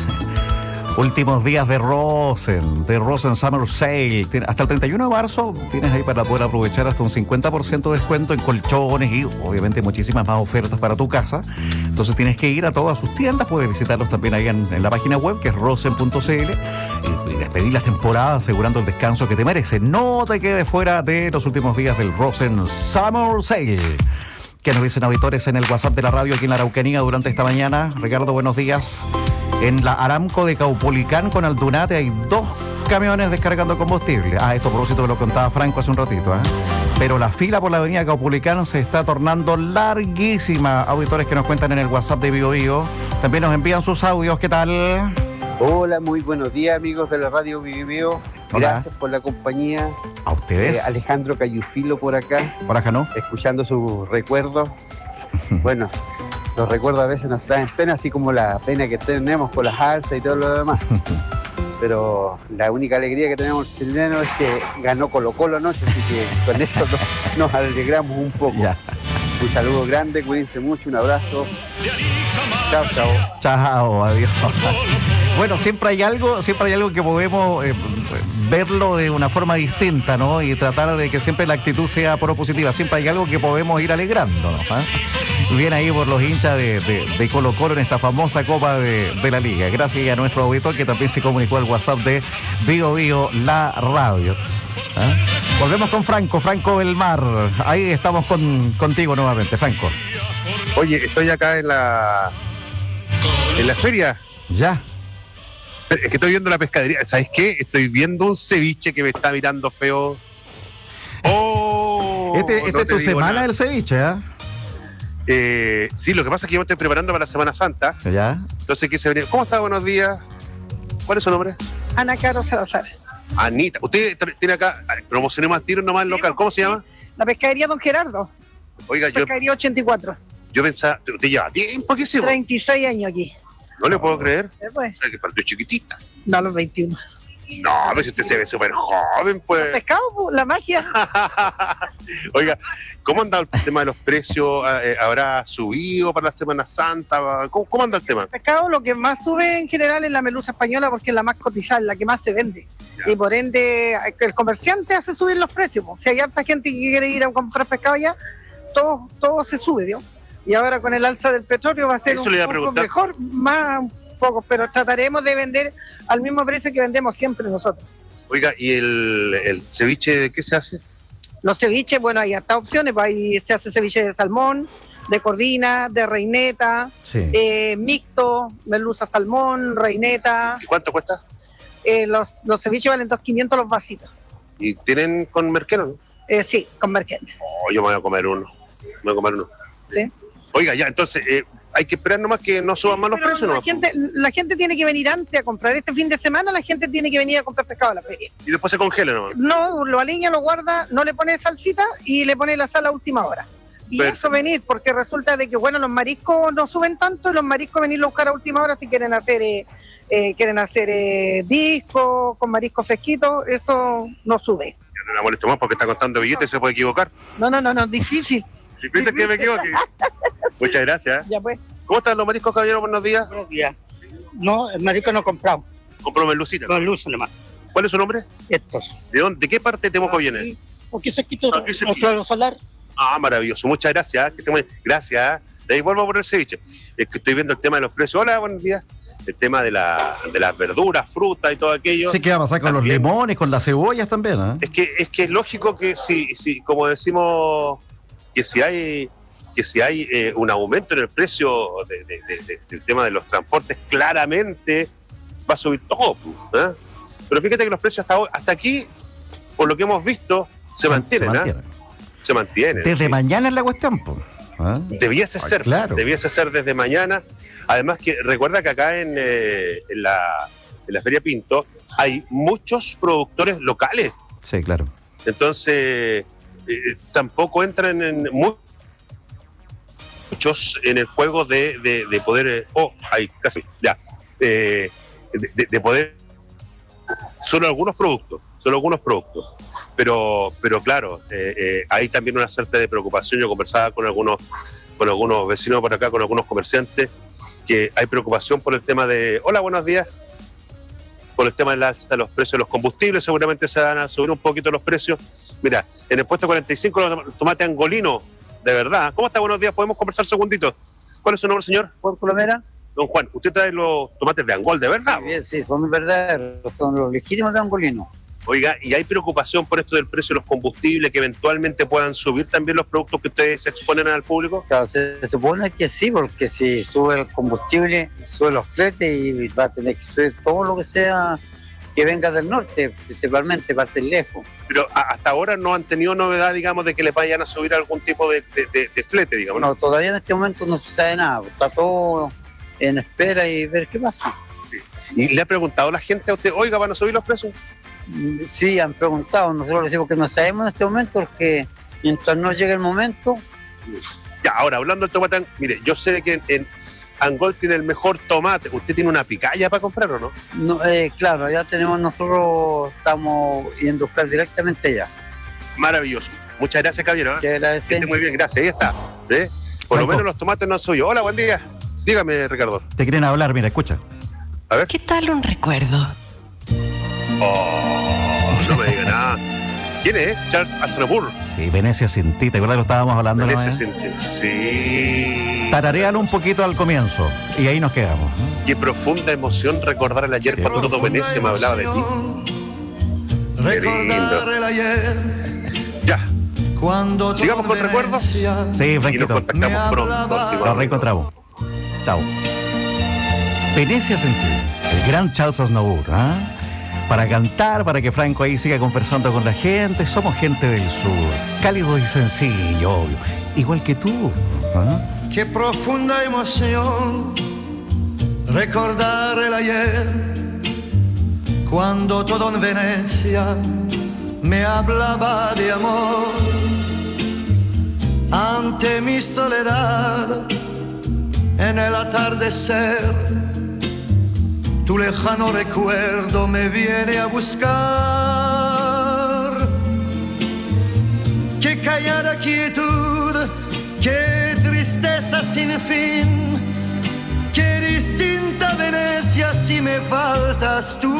Últimos días de Rosen Summer Sale. Hasta el 31 de marzo tienes ahí para poder aprovechar hasta un 50% de descuento en colchones y obviamente muchísimas más ofertas para tu casa. Entonces tienes que ir a todas sus tiendas, puedes visitarlos también ahí en la página web que es rosen.cl y despedir las temporadas asegurando el descanso que te merece. No te quedes fuera de los últimos días del Rosen Summer Sale. ¿Qué nos dicen auditores en el WhatsApp de la radio aquí en la Araucanía durante esta mañana? Ricardo, buenos días. En la Aramco de Caupolicán con Aldunate hay 2 camiones descargando combustible. Esto a propósito me lo contaba Franco hace un ratito. Pero la fila por la avenida Caupolicán se está tornando larguísima. Auditores que nos cuentan en el WhatsApp de Bio Bio. También nos envían sus audios. ¿Qué tal? Hola, muy buenos días, amigos de la radio Bio Bio. Gracias por la compañía. A ustedes. Alejandro Cayufilo por acá. Por acá, ¿no? Escuchando sus recuerdos. Bueno, los recuerdos a veces nos traen pena, así como la pena que tenemos con las alzas y todo lo demás. Pero la única alegría que tenemos los chilenos es que ganó Colo-Colo anoche, así que con eso nos alegramos un poco. Ya. Un saludo grande, cuídense mucho, un abrazo. Chao, chao. Chao, adiós. Bueno, siempre hay algo que podemos verlo de una forma distinta, ¿no? Y tratar de que siempre la actitud sea propositiva. Siempre hay algo que podemos ir alegrándonos. Bien ahí por los hinchas de Colo-Colo en esta famosa Copa de la Liga. Gracias a nuestro auditor que también se comunicó al WhatsApp de Bio Bio, la radio. Volvemos con Franco del Mar. Ahí estamos contigo nuevamente, Franco. Oye, estoy acá en la feria. Ya. Es que estoy viendo la pescadería. ¿Sabes qué? Estoy viendo un ceviche que me está mirando feo. ¡Oh! Este es tu semana del ceviche, sí, lo que pasa es que yo me estoy preparando para la Semana Santa. Ya. Entonces quise venir. ¿Cómo está? Buenos días. ¿Cuál es su nombre? Ana Caro Salazar. Anita. Usted tiene acá, promocionemos al tiro nomás el local. ¿Cómo se llama? La pescadería Don Gerardo. Oiga, pescadería 84. Yo pensaba, ¿te lleva tiempo aquí? 36 años aquí. No le puedo creer. Pues. O sea, que partió chiquitita. No, los 21. No, pero si usted se ve súper joven, pues. Pescado, la magia. Oiga, ¿cómo anda el tema de los precios? ¿Habrá subido para la Semana Santa? ¿Cómo anda el tema? Pescado, lo que más sube en general es la merluza española porque es la más cotizada, la que más se vende. Ya. Y por ende, el comerciante hace subir los precios. Si hay harta gente que quiere ir a comprar pescado allá, todo se sube, ¿vio? Y ahora con el alza del petróleo va a ser un poco mejor, más poco, pero trataremos de vender al mismo precio que vendemos siempre nosotros. Oiga, ¿y el ceviche de qué se hace? Los ceviches, bueno, hay hasta opciones, pues ahí se hace ceviche de salmón, de corvina, de reineta, sí. Mixto, merluza salmón, reineta. ¿Y cuánto cuesta? Los ceviches valen 2.500 los vasitos. ¿Y tienen con merquero, no? Sí, con merquero. Oh, yo me voy a comer uno. ¿Sí? Oiga, ya, entonces, hay que esperar nomás que no suban más los precios, ¿no? La gente tiene que venir antes a comprar. Este fin de semana la gente tiene que venir a comprar pescado a la feria. ¿Y después se congela nomás? No, lo aliña, lo guarda, no le pone salsita y le pone la sal a última hora. Y eso venir, porque resulta de que, bueno, los mariscos no suben tanto y los mariscos venirlo a buscar a última hora si quieren hacer discos con mariscos fresquitos, eso no sube. Ya no la molesto más porque está contando billetes y se puede equivocar. No, difícil. Difícil que me equivoque. Muchas gracias. Ya pues. ¿Cómo están los mariscos, caballero? Buenos días. Buenos días. No, el marisco no comprado. ¿Compró merlucita? Merluza nomás. ¿Cuál es su nombre? Estos. ¿De dónde? ¿De qué parte de Temuco viene? Aquí se quitó nuestro solar. Ah, maravilloso. Muchas gracias. Gracias. De ahí vuelvo a poner el ceviche. Es que estoy viendo el tema de los precios. Hola, buenos días. El tema de las verduras, frutas y todo aquello. Sí, ¿qué va a pasar con los limones, con las cebollas también? Es que es lógico que si como decimos, que si hay un aumento en el precio del tema de los transportes, claramente va a subir todo. Pero fíjate que los precios hasta aquí, por lo que hemos visto, se mantienen. Se mantienen. Desde mañana es la cuestión, Debiese ser, claro. Debiese ser desde mañana. Además que recuerda que acá en la Feria Pinto hay muchos productores locales. Sí, claro. Entonces tampoco entran en muchos en el juego de poder de poder solo algunos productos, pero claro, hay también una cierta de preocupación. Yo conversaba con algunos vecinos por acá, con algunos comerciantes, que hay preocupación por el tema de, hola, buenos días, por el tema de los precios de los combustibles. Seguramente se van a subir un poquito los precios. Mira, en el puesto 45 los tomates angolinos, de verdad. ¿Cómo está? Buenos días, ¿podemos conversar un segundito? ¿Cuál es su nombre, señor? Juan Colomera. Don Juan, ¿usted trae los tomates de Angol, de verdad? Sí, son verdaderos, son los legítimos de angolinos. Oiga, ¿y hay preocupación por esto del precio de los combustibles, que eventualmente puedan subir también los productos que ustedes exponen al público? Claro, se supone que sí, porque si sube el combustible, sube los fletes y va a tener que subir todo lo que sea que venga del norte, principalmente parte lejos. Pero hasta ahora no han tenido novedad, digamos, de que les vayan a subir algún tipo de flete, digamos. No, todavía en este momento no se sabe nada, está todo en espera y ver qué pasa. Sí. ¿Y le ha preguntado a la gente a usted, oiga, van a subir los precios? Sí, han preguntado, nosotros decimos que no sabemos en este momento porque mientras no llegue el momento. Ya, ahora hablando del tomate, mire, yo sé que en Angol tiene el mejor tomate. ¿Usted tiene una picalla para comprar o no? No, claro, ya tenemos, nosotros estamos yendo a buscar directamente allá. Maravilloso. Muchas gracias, caballero. Te agradecemos. Muy bien, gracias. Ahí está. Por lo menos los tomates no soy yo. Hola, buen día. Dígame, Ricardo. Te quieren hablar, mira, escucha. A ver. ¿Qué tal un recuerdo? Oh, no me diga nada. ¿Quién es? Charles Aznavour. Sí, Venecia sin ti, ¿te acuerdas que lo estábamos hablando? Venecia sin ti, sí. Tararéalo un poquito al comienzo y ahí nos quedamos. Qué profunda emoción recordar el ayer cuando todo Venecia me hablaba de ti. Recordar el ayer. Ya. ¿Sigamos con recuerdos? Sí, Franquito. Y nos contactamos pronto. Nos reencontramos. Chao. Venecia sin ti, el gran Charles Aznavour, para cantar, para que Franco ahí siga conversando con la gente. Somos gente del sur, cálido y sencillo, obvio, igual que tú. Qué profunda emoción recordar el ayer, cuando todo en Venecia me hablaba de amor. Ante mi soledad, en el atardecer, tu lejano recuerdo me viene a buscar. Qué callada quietud, qué tristeza sin fin, qué distinta Venecia si me faltas tú.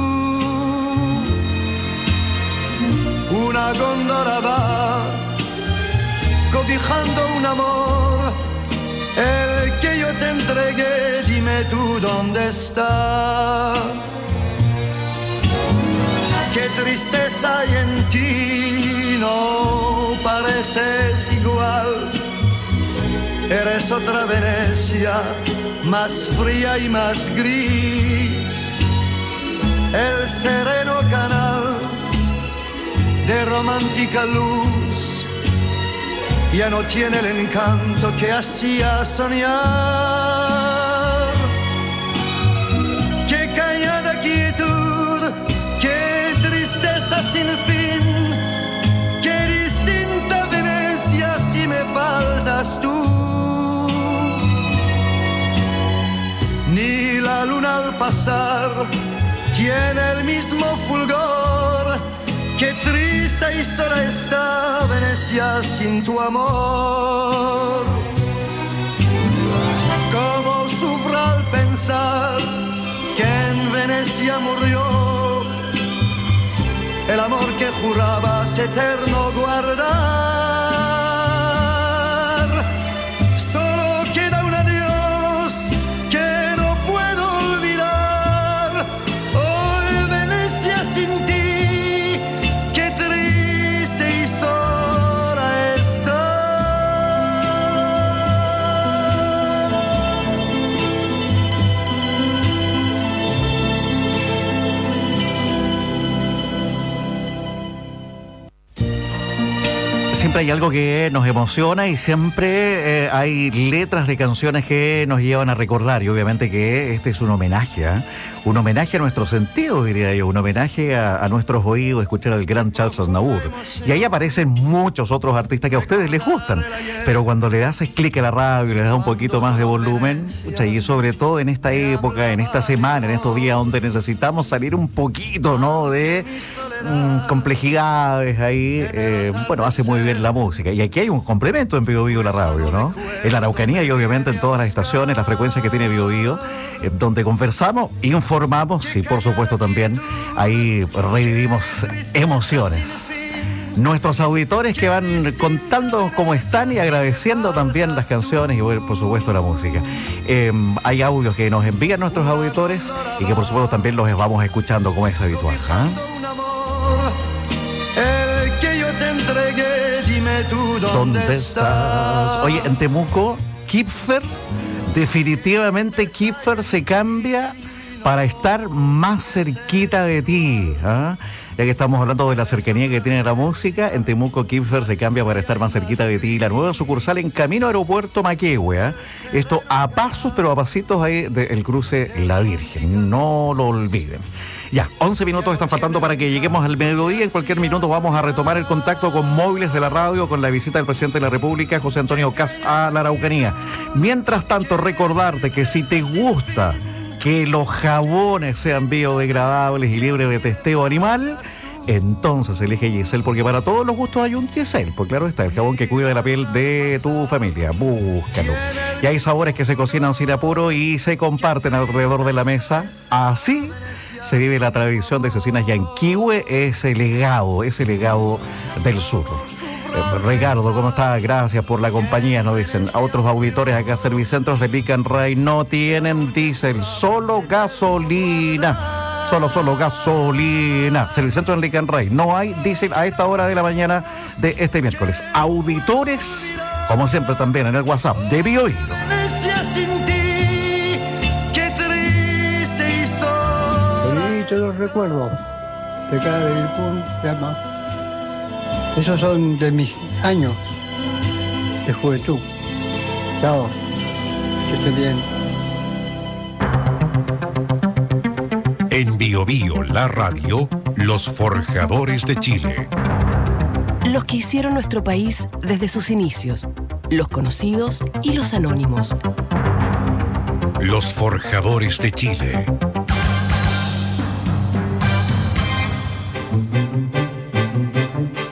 Una góndola va cobijando un amor, el que yo te entregué, dime tú dónde está. Qué tristeza hay en ti, no pareces igual. Eres otra Venecia, más fría y más gris. El sereno canal de romántica luz ya no tiene el encanto que hacía soñar. Qué callada quietud, qué tristeza sin fin, qué distinta Venecia si me faltas tú. Ni la luna al pasar tiene el mismo fulgor. Qué triste y sola está Venecia sin tu amor. Cómo sufro al pensar que en Venecia murió el amor que jurabas eterno guardar. Solo queda un adiós que no puedo olvidar. Hoy Venecia sin ti, siempre hay algo que nos emociona y siempre hay letras de canciones que nos llevan a recordar, y obviamente que este es un homenaje, un homenaje a nuestro sentido, diría yo, un homenaje a nuestros oídos, escuchar al gran Charles Aznavour. Y ahí aparecen muchos otros artistas que a ustedes les gustan, pero cuando le das clic a la radio y le das un poquito más de volumen, y sobre todo en esta época, en esta semana, en estos días donde necesitamos salir un poquito, ¿no?, de complejidades ahí, bueno, hace muy bien la música. Y aquí hay un complemento en Bio Bio la radio, ¿no? En la Araucanía y obviamente en todas las estaciones, las frecuencias que tiene Bio Bio, donde conversamos, informamos y por supuesto también ahí revivimos emociones. Nuestros auditores que van contando cómo están y agradeciendo también las canciones y por supuesto la música. Hay audios que nos envían nuestros auditores y que por supuesto también los vamos escuchando como es habitual. El que yo te entregué, dime tú dónde estás. Oye, en Temuco, Kipfer, definitivamente Kipfer se cambia para estar más cerquita de ti. Ya que estamos hablando de la cercanía que tiene la música, en Temuco Kipfer se cambia para estar más cerquita de ti. La nueva sucursal en camino Aeropuerto Maquehue. Esto a pasos, pero a pasitos ahí del cruce La Virgen. No lo olviden. Ya, 11 minutos están faltando para que lleguemos al mediodía. En cualquier minuto vamos a retomar el contacto con móviles de la radio, con la visita del presidente de la República, José Antonio Kast, a la Araucanía. Mientras tanto, recordarte que si te gusta que los jabones sean biodegradables y libres de testeo animal, entonces elige Giselle, porque para todos los gustos hay un Giselle. Pues claro está, el jabón que cuida de la piel de tu familia. Búscalo. Y hay sabores que se cocinan sin apuro y se comparten alrededor de la mesa. Así se vive la tradición de Cecinas Yanquihue, ese legado del sur. Ricardo, ¿cómo estás? Gracias por la compañía, nos dicen. A otros auditores acá, Servicentros de Lican Ray no tienen diésel, solo gasolina. Solo gasolina. Servicentro en Lican Ray, no hay diésel a esta hora de la mañana de este miércoles. Auditores, como siempre también en el WhatsApp de Bio Bio. Te los recuerdo de cada llama. Esos son de mis años de juventud. Chao, que estén bien. En Bio Bio, la radio, los forjadores de Chile. Los que hicieron nuestro país desde sus inicios, los conocidos y los anónimos. Los forjadores de Chile.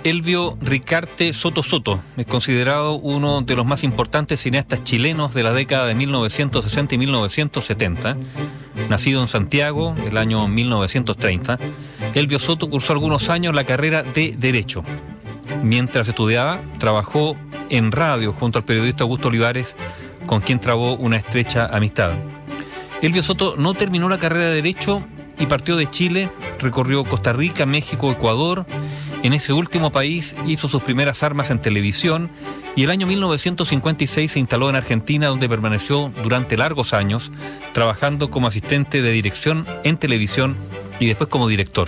Elvio Ricarte Soto Soto es considerado uno de los más importantes cineastas chilenos de la década de 1960 y 1970. Nacido en Santiago el año 1930, Elvio Soto cursó algunos años la carrera de Derecho. Mientras estudiaba, trabajó en radio junto al periodista Augusto Olivares, con quien trabó una estrecha amistad. Elvio Soto no terminó la carrera de Derecho y partió de Chile, recorrió Costa Rica, México, Ecuador. En ese último país hizo sus primeras armas en televisión y el año 1956 se instaló en Argentina, donde permaneció durante largos años, trabajando como asistente de dirección en televisión y después como director.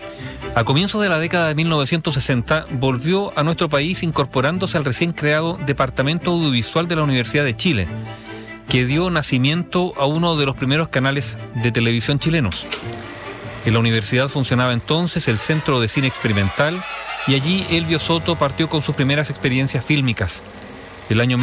A comienzos de la década de 1960 volvió a nuestro país incorporándose al recién creado Departamento Audiovisual de la Universidad de Chile, que dio nacimiento a uno de los primeros canales de televisión chilenos. En la universidad funcionaba entonces el Centro de Cine Experimental y allí Elvio Soto partió con sus primeras experiencias fílmicas. El año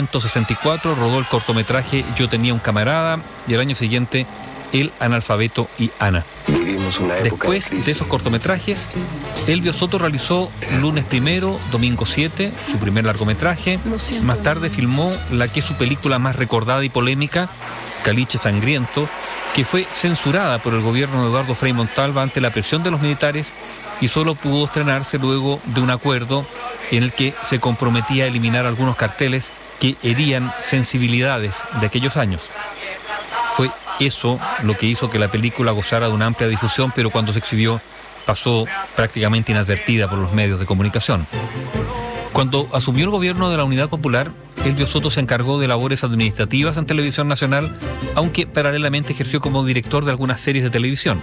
1964 rodó el cortometraje Yo tenía un camarada y el año siguiente El analfabeto y Ana. Después de esos cortometrajes, Elvio Soto realizó Lunes Primero, Domingo 7, su primer largometraje. Más tarde filmó la que es su película más recordada y polémica, Caliche Sangriento, que fue censurada por el gobierno de Eduardo Frei Montalva ante la presión de los militares y solo pudo estrenarse luego de un acuerdo en el que se comprometía a eliminar algunos carteles que herían sensibilidades de aquellos años. Fue eso lo que hizo que la película gozara de una amplia difusión, pero cuando se exhibió pasó prácticamente inadvertida por los medios de comunicación. Cuando asumió el gobierno de la Unidad Popular, Elvio Soto se encargó de labores administrativas en Televisión Nacional, aunque paralelamente ejerció como director de algunas series de televisión.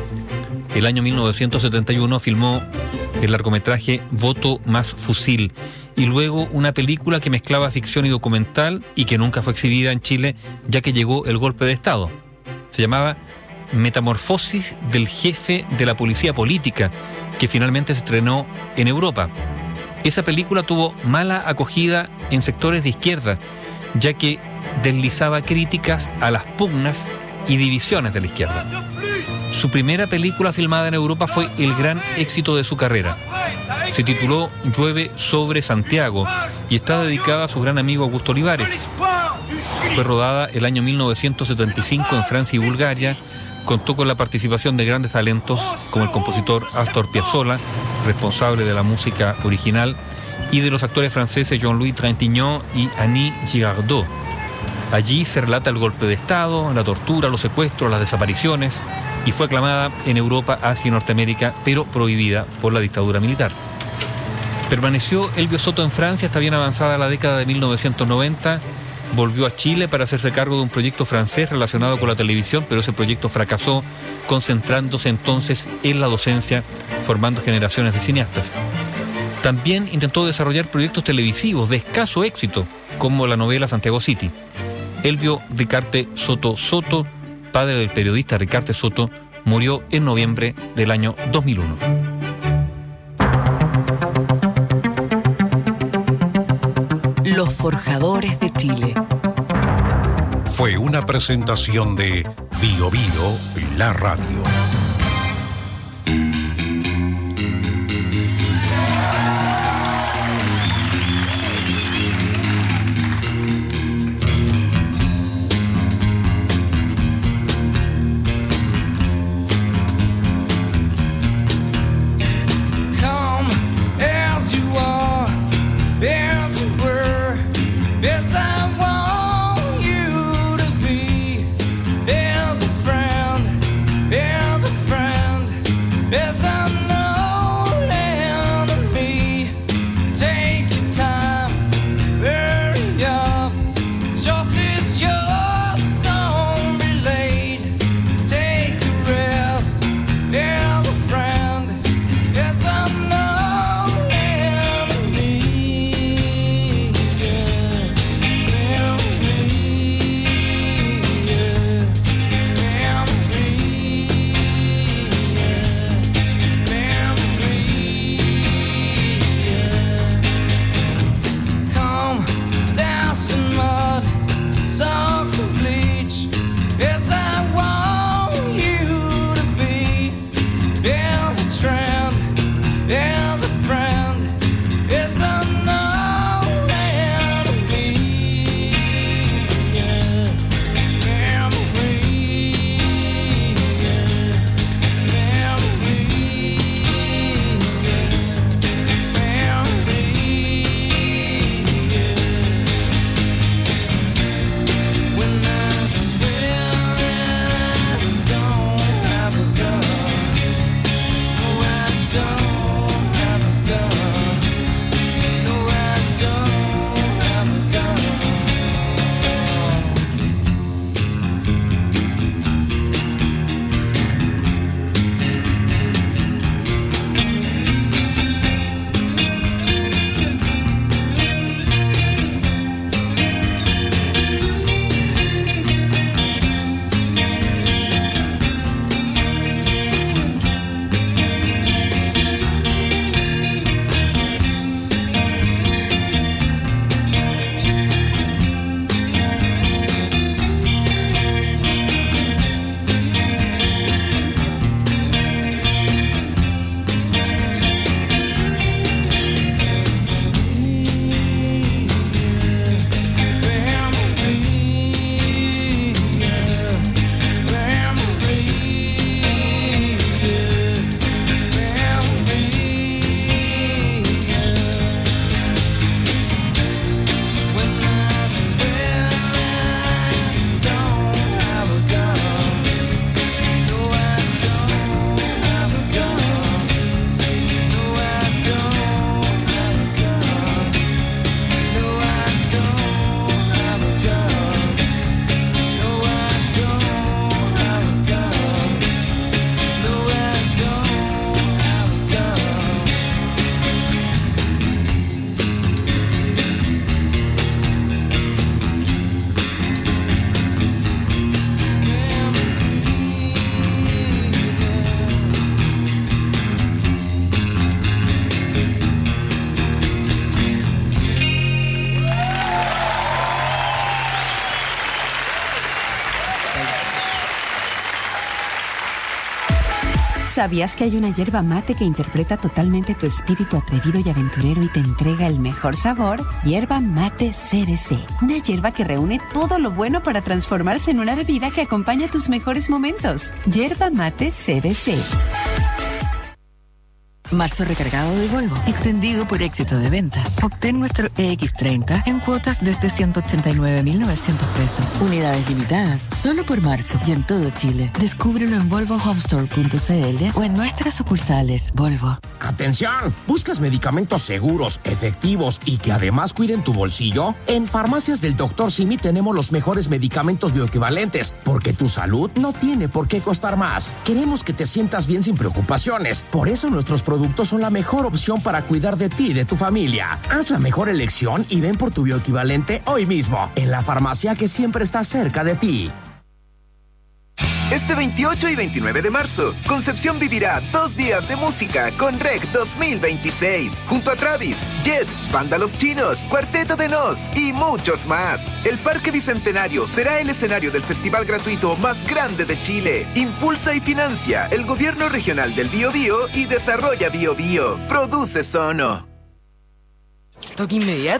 El año 1971 filmó el largometraje Voto más Fusil y luego una película que mezclaba ficción y documental y que nunca fue exhibida en Chile ya que llegó el golpe de Estado. Se llamaba Metamorfosis del jefe de la policía política, que finalmente se estrenó en Europa. Esa película tuvo mala acogida en sectores de izquierda, ya que deslizaba críticas a las pugnas y divisiones de la izquierda. Su primera película filmada en Europa fue el gran éxito de su carrera. Se tituló Llueve sobre Santiago y está dedicada a su gran amigo Augusto Olivares. Fue rodada el año 1975 en Francia y Bulgaria. Contó con la participación de grandes talentos como el compositor Astor Piazzolla, responsable de la música original, y de los actores franceses Jean-Louis Trintignant y Annie Girardot. Allí se relata el golpe de Estado, la tortura, los secuestros, las desapariciones, y fue aclamada en Europa, Asia y Norteamérica, pero prohibida por la dictadura militar. Permaneció Elvio Soto en Francia hasta bien avanzada la década de 1990. Volvió a Chile para hacerse cargo de un proyecto francés relacionado con la televisión, pero ese proyecto fracasó, concentrándose entonces en la docencia, formando generaciones de cineastas. También intentó desarrollar proyectos televisivos de escaso éxito, como la novela Santiago City. Elvio Ricarte Soto Soto, padre del periodista Ricarte Soto, murió en noviembre del año 2001. Los Forjadores de Chile. Fue una presentación de Bio Bio, la radio. ¿Sabías que hay una hierba mate que interpreta totalmente tu espíritu atrevido y aventurero y te entrega el mejor sabor? Hierba mate CBC. Una hierba que reúne todo lo bueno para transformarse en una bebida que acompaña tus mejores momentos. Hierba mate CBC. Marzo recargado de Volvo, extendido por éxito de ventas. Obtén nuestro EX30 en cuotas desde 189.900 pesos. Unidades limitadas, solo por marzo y en todo Chile. Descúbrelo en volvohomestore.cl o en nuestras sucursales. Volvo. ¡Atención! ¿Buscas medicamentos seguros, efectivos y que además cuiden tu bolsillo? En Farmacias del Dr. Simi tenemos los mejores medicamentos bioequivalentes, porque tu salud no tiene por qué costar más. Queremos que te sientas bien sin preocupaciones. Por eso nuestros productos son la mejor opción para cuidar de ti y de tu familia. Haz la mejor elección y ven por tu bioequivalente hoy mismo, en la farmacia que siempre está cerca de ti. Este 28 y 29 de marzo, Concepción vivirá 2 días de música con REC 2026, junto a Travis, Jet, Banda Los Chinos, Cuarteto de Nos y muchos más. El Parque Bicentenario será el escenario del festival gratuito más grande de Chile. Impulsa y financia el Gobierno Regional del Biobío y desarrolla Biobío. Produce Sono. ¿Stock inmediato?